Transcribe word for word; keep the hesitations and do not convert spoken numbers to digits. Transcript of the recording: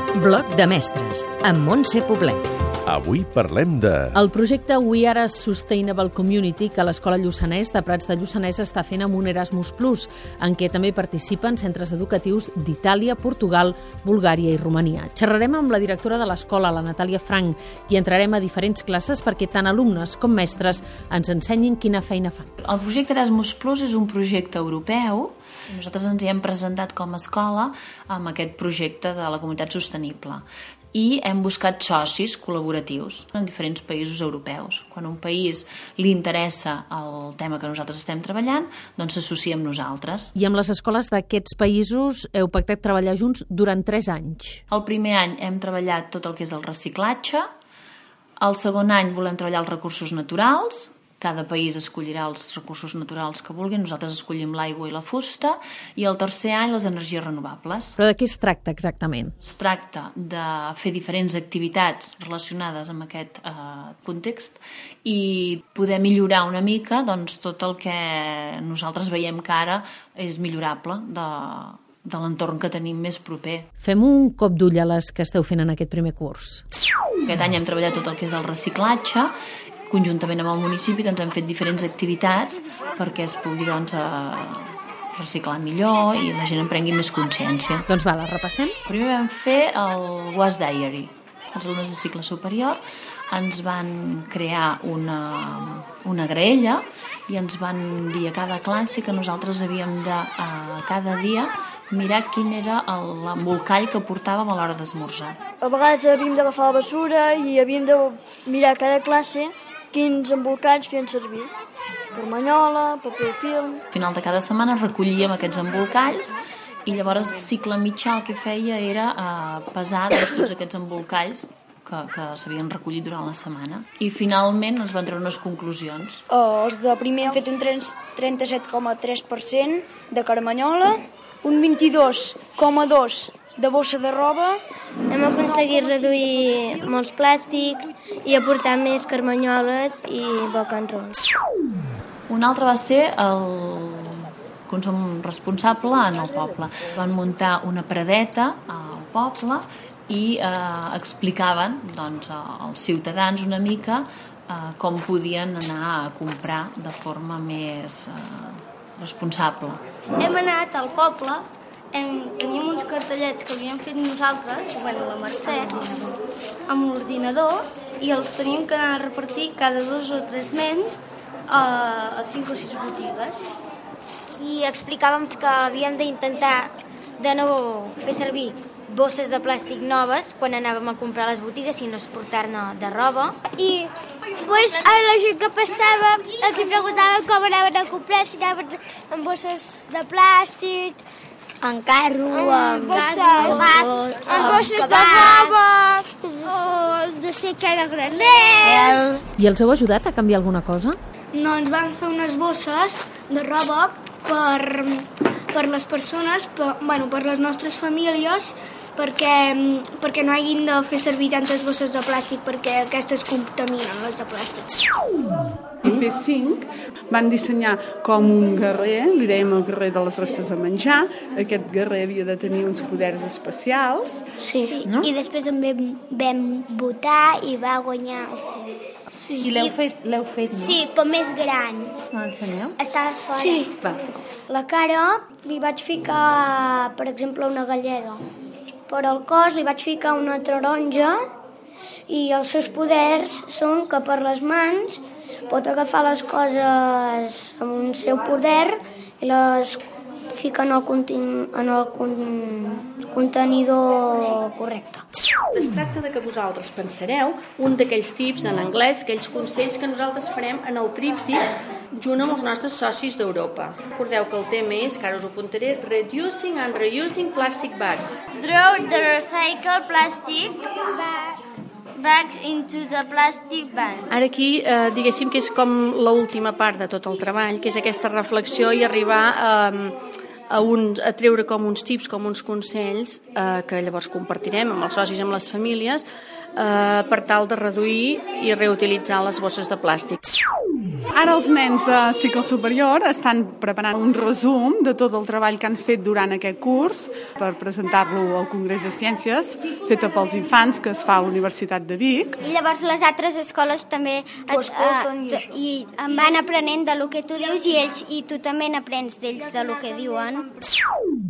Bloc de mestres, amb Montse Poblet. Avui parlem de... El projecte We Are a Sustainable Community que l'Escola Lluçanès de Prats de Lluçanès està fent amb un Erasmus Plus, en què també participen centres educatius d'Itàlia, Portugal, Bulgària i Romania. Xerrarem amb la directora de l'escola, la Natàlia Frank, i entrarem a diferents classes perquè tant alumnes com mestres ens ensenyin quina feina fan. El projecte Erasmus Plus és un projecte europeu. Nosaltres ens hi hem presentat com a escola amb aquest projecte de la comunitat sostenible. I hem buscat socis col·laboratius en diferents països europeus. Quan a un país li interessa el tema que nosaltres estem treballant, doncs s'associa amb nosaltres. I amb les escoles d'aquests països heu pactat treballar junts durant tres anys. El primer any hem treballat tot el que és el reciclatge, el segon any volem treballar els recursos naturals, cada país escollirà els recursos naturals que vulguin, nosaltres escollim l'aigua i la fusta, i el tercer any les energies renovables. Però de què es tracta exactament? Es tracta de fer diferents activitats relacionades amb aquest eh, context i poder millorar una mica doncs, tot el que nosaltres veiem que ara és millorable de, de l'entorn que tenim més proper. Fem un cop d'ull a les que esteu fent en aquest primer curs. Aquest any hem treballat tot el que és el reciclatge, conjuntament amb el municipi doncs, hem fet diferents activitats perquè es pugui doncs, eh, reciclar millor i la gent en prengui més consciència. Doncs va, la repassem. Primer vam fer el Was Diary. Els alumnes de cicle superior ens van crear una, una graella i ens van dir a cada classe que nosaltres havíem de, eh, cada dia, mirar quin era l'embolcall que portàvem a l'hora d'esmorzar. A vegades havíem d'agafar la bessura i havíem de mirar cada classe quins embolcalls feien servir. Carmanyola, paper film... Al final de cada setmana recollíem aquests embolcalls i llavors el cicle mitjà el que feia era eh, pesar doncs, tots aquests embolcalls que, que s'havien recollit durant la setmana. I finalment ens van treure unes conclusions. Oh, els de primer han fet un trenta-set coma tres per cent de carmanyola, un vint-i-dos coma dos per cent de bossa de roba. Hem aconseguit reduir molts plàstics i aportar més carmanyoles i bocanrons. Un altre va ser el consum responsable en el poble. Van muntar una pradeta al poble i eh, explicaven doncs, als ciutadans una mica eh, com podien anar a comprar de forma més eh, responsable. Hem anat al poble. Hem, teníem uns cartellets que havíem fet nosaltres, bueno, la Mercè, amb l'ordinador, i els teníem que anar a repartir cada dos o tres nens a, a cinc o sis botigues. I explicàvem que havíem d'intentar de no fer servir bosses de plàstic noves quan anàvem a comprar a les botigues i no exportar-ne de roba. I pues, a la gent que passava els preguntàvem com anaven a comprar, si anaven amb bosses de plàstic, en carro, en bosses, en bosses de roba, o no sé què de graner. I els heu ajudat a canviar alguna cosa? No, ens van fer unes bosses de roba per, per les persones, per, bueno, per les nostres famílies, perquè, perquè no hagin de fer servir tantes bosses de plàstic, perquè aquestes contaminen, les de plàstic. I P cinc van dissenyar com un guerrer, li dèiem el guerrer de les restes de menjar. Aquest guerrer havia de tenir uns poders especials. Sí, sí. No? I després en vam, vam votar i va guanyar el seu. Sí. I l'heu fet, l'heu fet, no? Sí, però més gran. M'ensenyeu? Estava fora. Sí. Va. La cara li vaig ficar, per exemple, una gallega. Per al cos li vaig ficar una taronja i els seus poders són que per les mans pot agafar les coses amb un seu poder i les fica en el, conten- en el con- contenidor correcte. Es tracta de que vosaltres pensareu un d'aquells tips en anglès, aquells consells que nosaltres farem en el tríptic junt amb els nostres socis d'Europa. Recordeu que el tema és, que ara us ho apuntaré, Reducing and Reusing Plastic Bags. Throw the recycled plastic bags. bags into the plastic bag. Ara aquí, eh, diguéssim que és com l'última part de tot el treball, que és aquesta reflexió i arribar eh, a, un, a treure com uns tips, com uns consells eh, que llavors compartirem amb els socis, amb les famílies, eh, per tal de reduir i reutilitzar les bosses de plàstic. Ara els nens de cicle superior estan preparant un resum de tot el treball que han fet durant aquest curs per presentar-lo al Congrés de Ciències, feta pels infants, que es fa a la Universitat de Vic. I llavors les altres escoles també et, uh, i em van aprenent de lo que tu dius i ells i tu també n'aprens d'ells de lo que diuen.